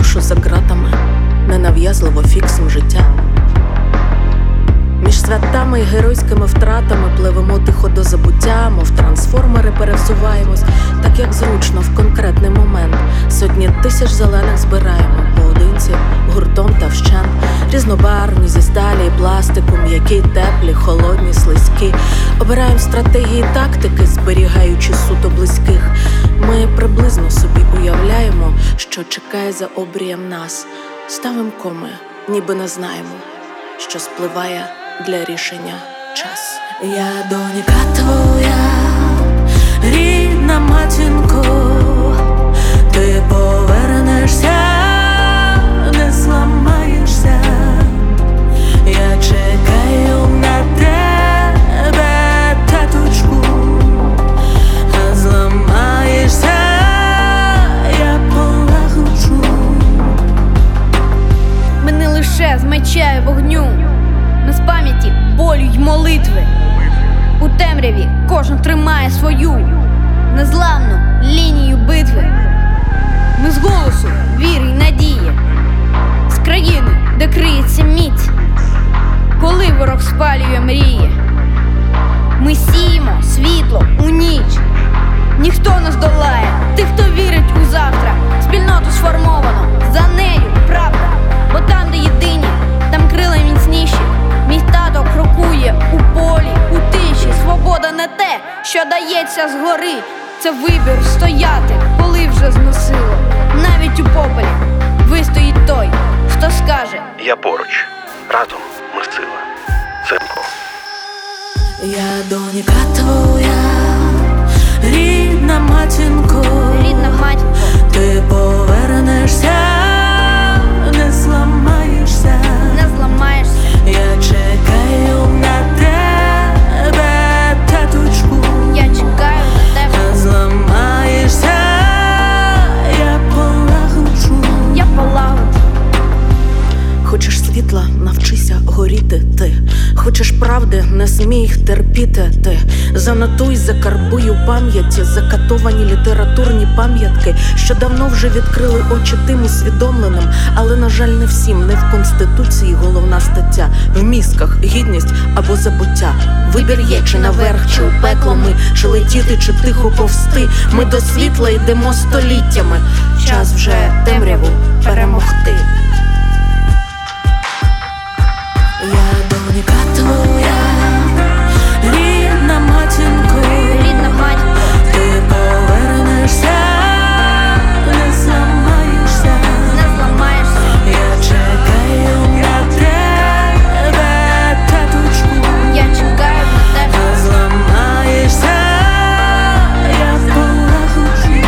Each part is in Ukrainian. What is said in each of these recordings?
душу за ґратами, ненав'язливо фіксим життя. Між святами й геройськими втратами пливемо тихо до забуття, мов трансформери перевзуваємось, так як зручно в конкретний момент. Сотні тисяч зелених збираємо поодинці, гуртом та вщент. Різнобарвні зі сталі і пластику, м'які, теплі, холодні, слизькі. Обираємо стратегії, тактики, зберігаючи суто близьких. Ми приблизно собі уявляємо, що чекає за обрієм нас. Ставим коми, ніби не знаємо, що спливає для рішення час. Я донька твоя, рідна матінко, ти повернешся, не зламаєшся. Я чекаю на тебе, таточку, а зламаєшся, я полагоджу. Ми не лише з меча і вогню, ми з пам'яті, болю й молитви. У темряві кожен тримає свою незламну лінію битви. Ми з голосу віри й надії, з країни, де криється міць, коли ворог спалює мрії. Ми сіємо світло у ніч. Ніхто не здолає тих, хто вірить у завтра. Спільноту сформовано, за нею правда. Бо там, де єдині, там крила міцніші. Мій тато крокує у полі, у тиші. Свобода не те, що дається згори. Це вибір стояти, коли вже зносило. Навіть у попелі вистоїть той, хто скаже: я поруч, разом ми сила. Цимко. Я донька твоя, рідна матінко, рідна матінко, ти повернешся, не зламаєшся. не зламаєшся. Я чекаю на тебе, таточку, Я чекаю на тебе, а зламаєшся, я полагоджу. я полагоджу. Хочеш світла, навчися горіти ти. Хочеш правди, не смій їх терпіти ти. Занотуй, закарбуй у пам'яті закатовані літературні пам'ятки, що давно вже відкрили очі тим усвідомленим. Але, на жаль, не всім, не в Конституції головна стаття. В мізках гідність або забуття. Вибір є, чи наверх, чи у пекло ми, чи летіти, чи тихо повсти. Ми до світла йдемо століттями. Час вже темряву перемогти. Я донька твоя, рідна матінко, Рідна матінко, ти повернешся, не зламаєшся. не зламаєшся. Я чекаю на тебе, таточку, Я чекаю на тебе, а зламаєшся, я полагоджу.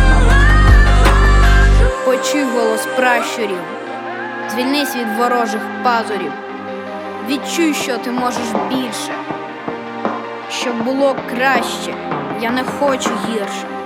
почуй голос пращурів, звільнись від ворожих пазурів. Відчуй, що ти можеш більше, щоб було краще. Я не хочу гірше.